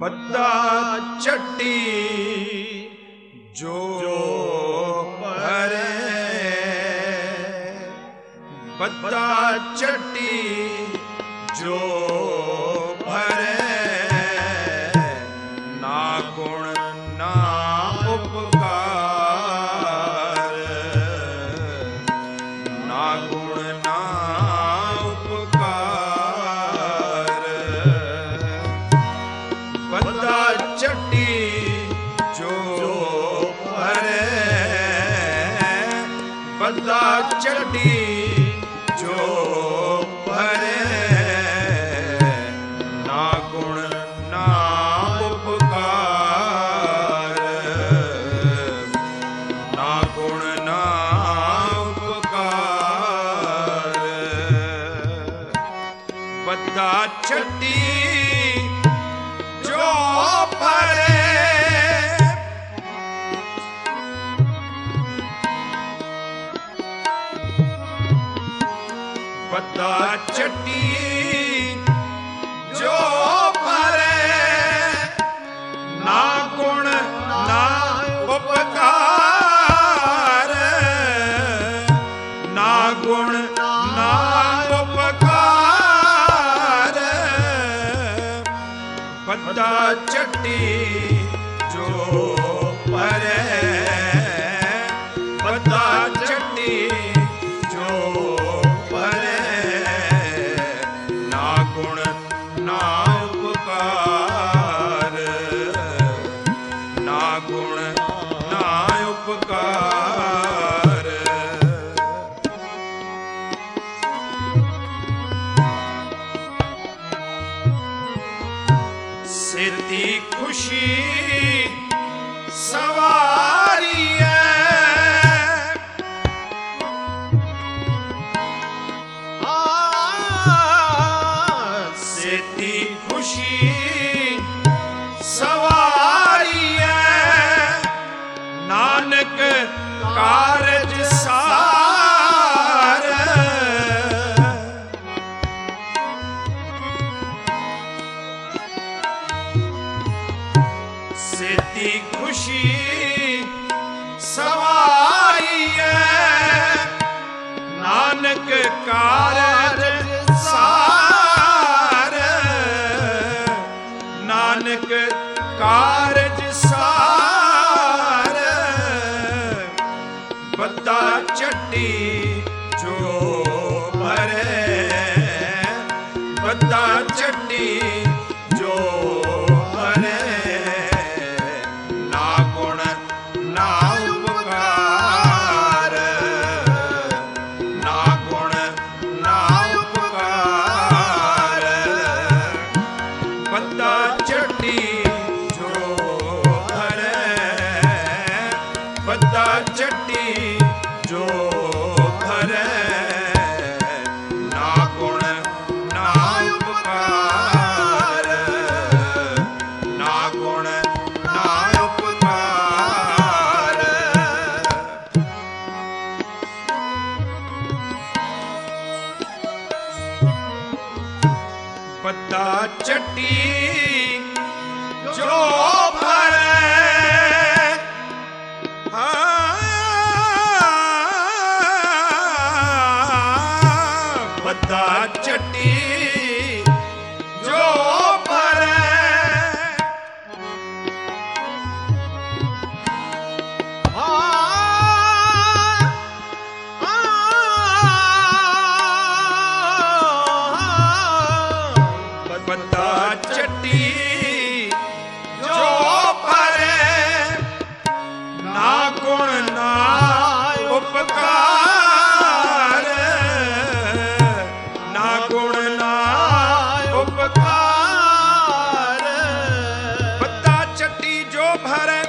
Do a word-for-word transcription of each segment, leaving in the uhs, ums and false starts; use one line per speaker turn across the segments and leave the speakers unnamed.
ਬੱਦਾ ਚੱਟੀ ਜੋ ਭਰੇ, ਬੱਦਾ ਚੱਟੀ ਜੋ ਭਰੇ, ਨਾ ਗੁਣ ਨਾ ਉਪਕਾਰ, ਨਾ ਗੁਣ ਨਾ ਉਪਕਾਰ, ਬੱਦਾ ਚੱਟੀ ਜੋ ਭਰੇ, ਬੱਦਾ ਚੱਟੀ ਜੋ ਭਰੇ, ਨਾ ਗੁਣ ਨਾ ਉਪਕਾਰ, ਨਾ ਗੁਣ ਨਾ ਉਪਕਾਰ, ਬੱਦਾ ਚੱਟੀ ਜੋ ਭਰੇ, ਬੱਦਾ ਚੱਟੀ ਜੋ ਭਰੇ, ਨਾ ਗੁਣ ਨਾ ਉਪਕਾਰ, ਨਾ ਗੁਣ ਨਾ ਉਪਕਾਰ, ਬੱਦਾ ਚੱਟੀ ਜੋ ਭਰੇ, ਬੱਦਾ ਚੱਟੀ ਜੋ ਨਾ ਉਪਕਾਰ, ਨਾ ਗੁਣ ਨਾ ਉਪਕਾਰ, ਸੇਤੀ ਖੁਸ਼ੀ ਸਵਾਰੀ ਖੁਸ਼ੀ ਸਵਾਰੀਐ, ਨਾਨਕ ਕਾਰਜ ਸਾਰ, ਸੇਤੀ ਖੁਸ਼ੀ ਸਵਾਰੀਐ, ਨਾਨਕ ਕਾਰਜ ਸਾਰ, ਨਾਨਕ ਕਾਰਜ ਸਾਰ, ਬੱਦਾ ਚੱਟੀ ਜੋ ਭਰੇ, ਬੱਦਾ ਚੱਟੀ ਜੋ ਭਰੇ, ਨਾ ਗੁਣ ਨਾ ਉਪਕਾਰ, ਨਾ ਗੁਣ ਨਾ ਉਪਕਾਰ, ਬੱਦਾ ਚੱਟੀ ਜੋ ਭਰੇ, ਬੱਦਾ ਚੱਟੀ ਜੋ ਭਰੇ, ਨਾ ਗੁਣ ਨਾ ਉਪਕਾਰ, ਨਾ ਗੁਣ ਨਾ ਉਪਕਾਰ, ਬੱਦਾ ਚੱਟੀ ਜੋ ਭਰੇ, ਬੱਦਾ ਚੱਟੀ ਜੋ ਭਰੇ, ਬੱਦਾ ਚੱਟੀ ਜੋ ਭਰੇ, ਨਾ ਗੁਣ ਨਾ ਉਪਕਾਰ, ਨਾ ਗੁਣ ਨਾ ਉਪਕਾਰ, ਬੱਦਾ ਚੱਟੀ ਜੋ ਭਰੇ,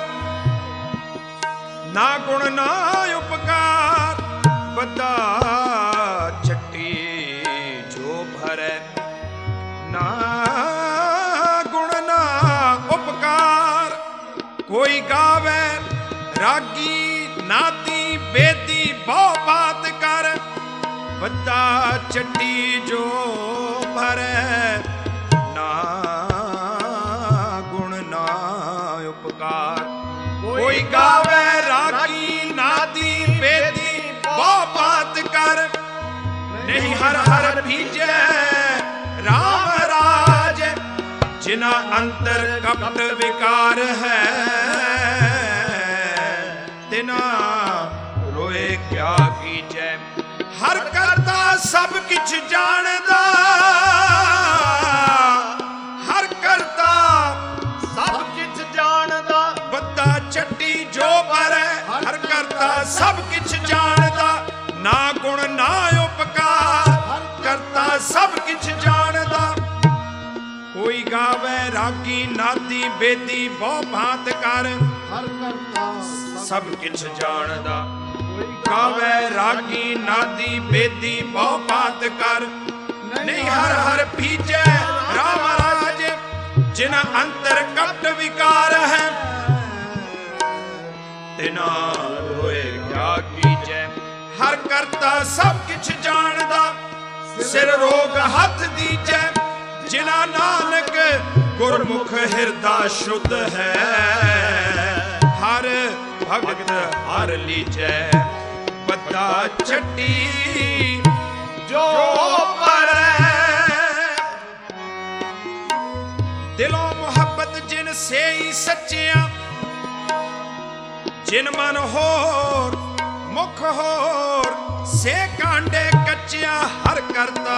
ਨਾ ਗੁਣ ਨਾ ਉਪਕਾਰ, ਬੱਦਾ ਚੱਟੀ ਜੋ ਭਰੇ, ਨਾ ਗੁਣ ਨਾ ਉਪਕਾਰ, ਕੋਈ ਗਾਵੇ ਰਾਗੀ ਨਾਤੀ ਬੇਦੀ ਬਹੁ ਬਾਤ ਕਰ, ਬੱਦਾ ਚੱਟੀ ਜੋ ਭਰੇ, ਨਾ ਗੁਣ हर हर भीजे राम राज, जिना अंतर कपट विकार है, तिना रोए क्या कीजै। हर करता सब किछ जानदा, हर करता
सब किछ जानदा,
बद्दा चट्टी जो पर हर करता सब किछ जानदा। ना गुण ना उपकार करता सब किछ जानदा। कोई गावे रागी नादी बेदी बहु भांत कर,
हर करता
सब किछ जानदा। गावे रागी नादी बेदी बहु भांत कर, नहीं हर हर भीजे राम राज, जिना अंतर कपट विकार है, तिना रोए क्या कीजै। हर करता सब किछ जानदा, सिर रोग हथ दीजै, जिना नानक गुरमुख हिरदा शुद्ध है। हर भगत हर लीजै, बद्दा चट्टी जो पर। दिलों मुहब्बत जिन से ही सच्चिया, जिन मन होर मुख होर से कांडे कच्चिया। हर करता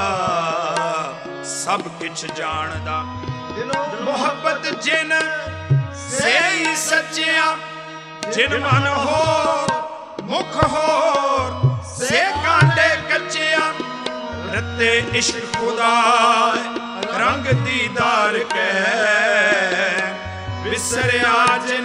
सब किछ जानदा, मुहब्बत जिन से ही सच्चिया, जिन मन होर मुख होर से कांडे कच्चिया। रते इश्क खुदा रंग दीदार के, विसरिया जिन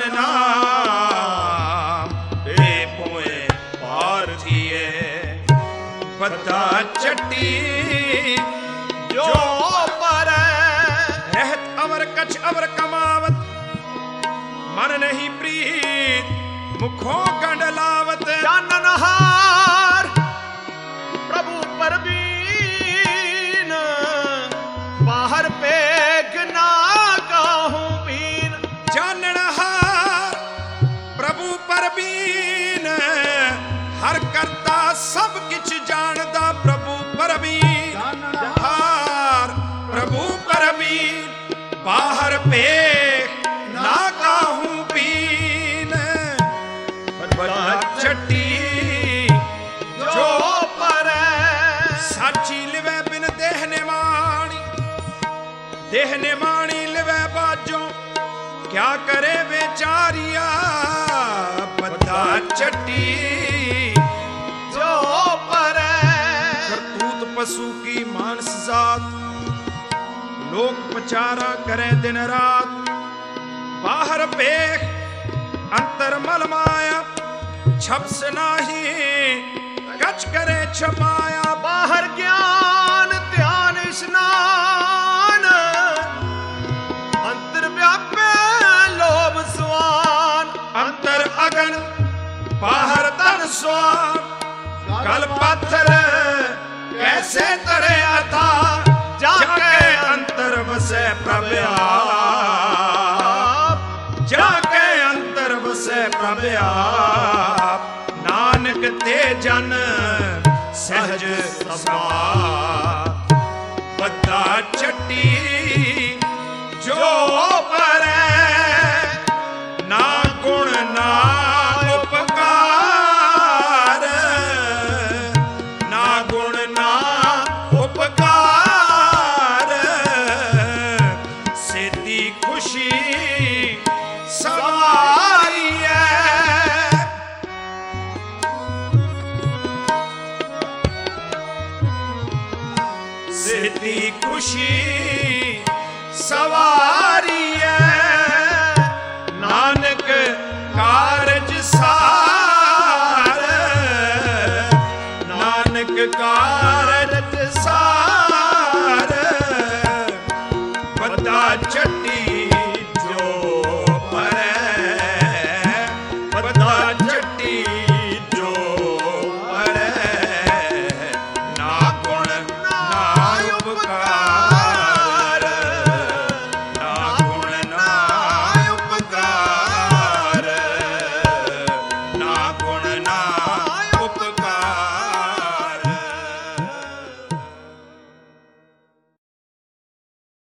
नाम बेपोए पार थिए। बद्दा चट्टी जो पर रहत अवर कछ अवर कमावत, मन नहीं प्रीत मुखों गंड लावत।
जाननहार प्रभु परवीन, बाहर पेख ना काहूं बीन।
जाननहार प्रभु परवीन, हर करता सब किछ जानदा। प्रभु परवीन हार प्रभु परवीन, बाहर पेख ना काहूं बीन। बद्दा चट्टी जो पर साची लिवे बिन देह निमाणी, देह निमाणी लिवे बाजों क्या करे बेचारिया। बद्दा चट्टी
जो पर
करतूत पशु की मानस जात, लोक पचारा करे दिन रात। बाहर पेख अंतर मल माया, छप्स नाही कच करे छमाया।
बाहर ज्ञान ध्यान स्नान, अंतर व्यापे लोभ स्वान।
अंतर अगन बाहर तन स्वान, कल पत्थर कैसे तरे अथा। जाके अंतर बसे प्रभ आप, जाके अंतर बसे प्रभ आप। नानक ते जन सहज समात। बद्दा चट्टी जो पर ना गुण ना उपकार, ना गुण ना उपकार। सेती खुशी सवारी है, सेती खुशी सवार